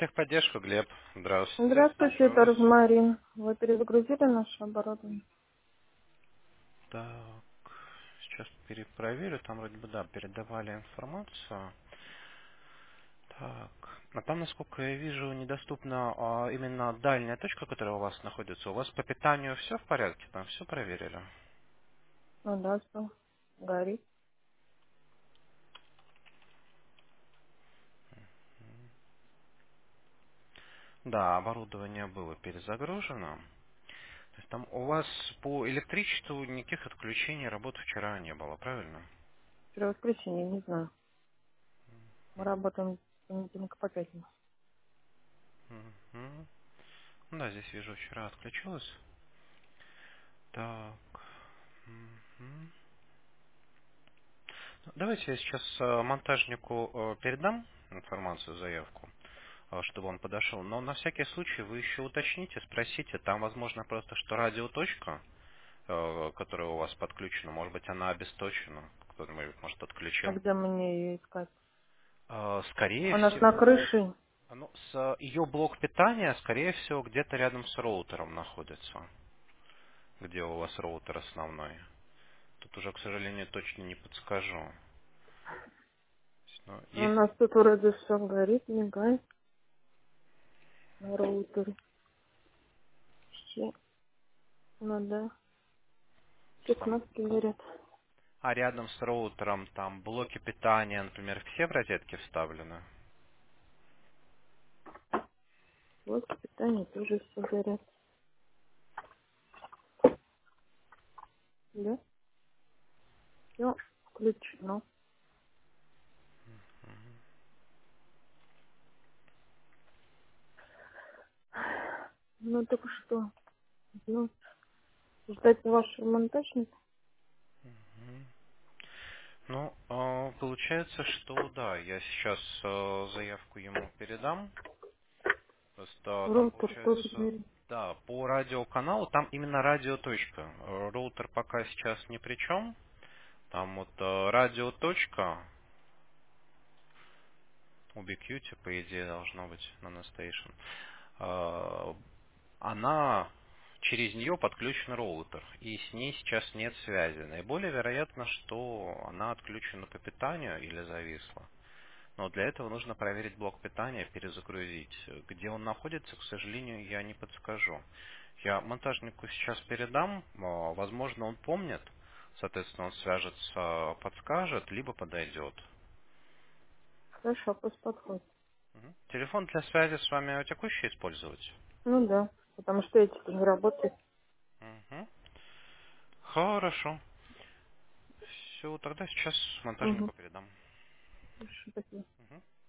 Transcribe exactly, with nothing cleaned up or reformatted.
Техподдержка, Глеб. Здравствуйте, Здравствуйте, слушаю это вас. Розмарин. Вы перезагрузили наше оборудование? Так, сейчас перепроверю. Там вроде бы, да, передавали информацию. Так, а там, насколько я вижу, недоступна а, именно дальняя точка, которая у вас находится. У вас по питанию все в порядке? Там все проверили? Ну да, что? Горит. Да, оборудование было перезагружено. То есть там у вас по электричеству никаких отключений работы вчера не было, правильно? Вчера воскресенье, не знаю. Мы работаем с понедельника по пятницу. Мгм. Ну да, здесь вижу, вчера отключилось. Так. Мгм. Давайте я сейчас э, монтажнику э, передам информацию, заявку, э, чтобы он подошел. Но на всякий случай вы еще уточните, спросите. Там, возможно, просто, что радиоточка, э, которая у вас подключена, может быть, она обесточена. Кто-нибудь, может, А отключил. где мне ее искать? Э, Скорее Она ж на всего, крыше. ну, с ее блок питания, скорее всего, где-то рядом с роутером находится. Где у вас роутер основной. Тут уже, к сожалению, точно не подскажу. Ну, У есть... нас тут вроде все горит, мигает на роутере. Все, ну да. Все там кнопки горят. А рядом с роутером там блоки питания, например, все в розетке вставлены? Вот питание тоже все горят. Да? Все включено. Ну так что? Ну, ждать вашего монтажника? Мгм. Ну, э, получается, что да, я сейчас э, заявку ему передам. Просто там Роутер тоже получается, горит. да, по радиоканалу, там именно радиоточка. Э, Роутер пока сейчас ни при чем. Там вот э, радиоточка, Ubiquiti, по идее, должно быть на Nano Station. Она через нее подключен роутер, и с ней сейчас нет связи. Наиболее вероятно, что она отключена по питанию или зависла. Но для этого нужно проверить блок питания, перезагрузить. Где он находится, к сожалению, я не подскажу. Я монтажнику сейчас передам, а, возможно, он помнит, соответственно, он свяжется, подскажет, либо подойдет. Хорошо, пусть подходит. Мгм. Телефон для связи с вами текущий использовать? Ну да, потому что эти не работают. Мгм. Хорошо. Все, тогда сейчас Угу. монтажнику передам. Хорошо, спасибо. Мгм.